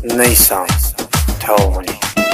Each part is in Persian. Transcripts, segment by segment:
نیسان تاوانی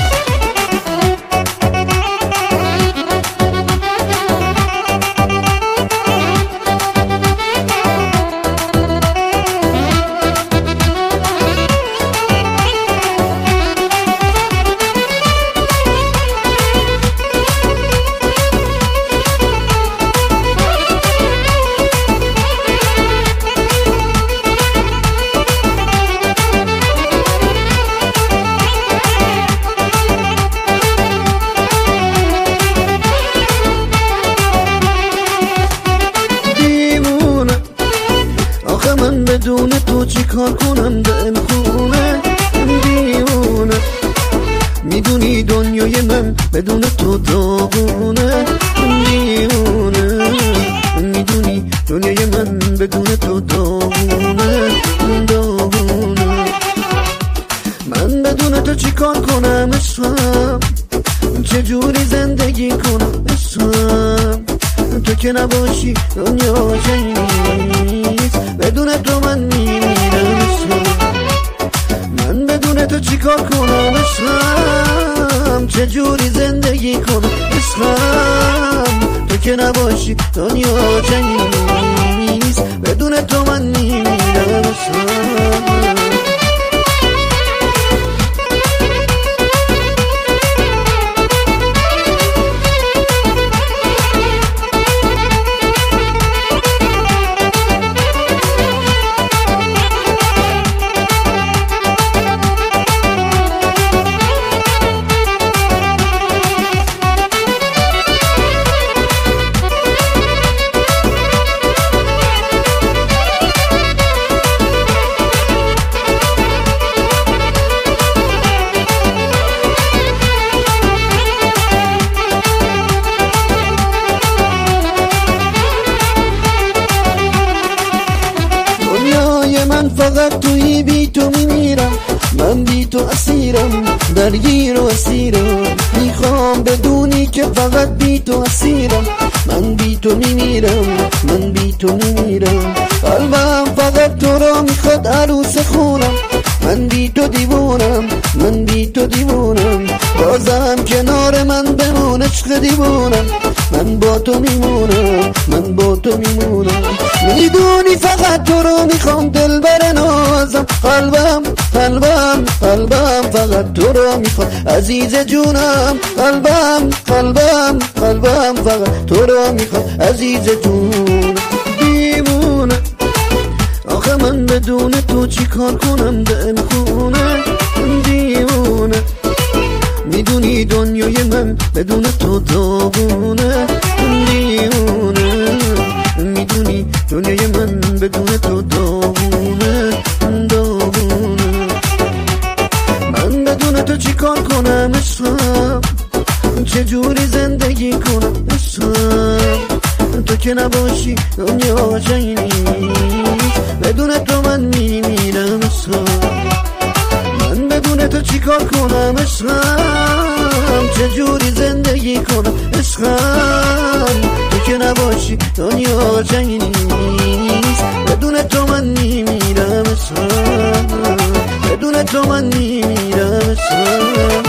من بدون تو چی کار کنم دل خونه دیوونه میدونی دنیای من بدون تو داغونه دیوونه میدونی دنیای من بدون تو داغونه داغونه من بدون تو چی کار کنم عشقم چجوری زندگی کنم عشقم تو که نباشی دنیا نیست بدون تو من میمیرم من بدون تو چی کار کنم عشقم چجوری زندگی کنم عشقم تو که نباشی دنیا نیست بدون تو من میمیرم من فقط توی بی تو میمیرم من بی تو اسیرم درگیر و اسیرم میخوام بدونی که فقط بی تو اسیرم من بی تو میمیرم من بی تو میمیرم قلبم فقط تو را میخواد عروس خونم من بی تو دیوونم من بی تو دیوونم بازم کنار من بمون عشق دیوونم من با تو میمونم من با تو میمونم میدونی فقط تو رو میخوام دل بر نازم قلبم قلبم قلبم فقط تو رو میخوام عزیز جونم قلبم قلبم قلبم فقط تو رو میخوام عزیز جون دیوونه آخه من بدون تو چی کار کنم دل خونه دیوونه میدونی دنیای من بدون تو داغونه دیوونه میدونی دنیای من بدون تو داغونه داغونه من بدون تو چی کار کنم عشقم چجوری زندگی کنم عشقم تو که نباشی دنیا نیست بدون تو من میمیرم عشقم من بدون تو چی کار کنم عشقم چجوری زندگی کنم عشقم تو که نباشی دنیا نیست بدون تو من میمیرم عشقم بدون تو من میمیرم عشقم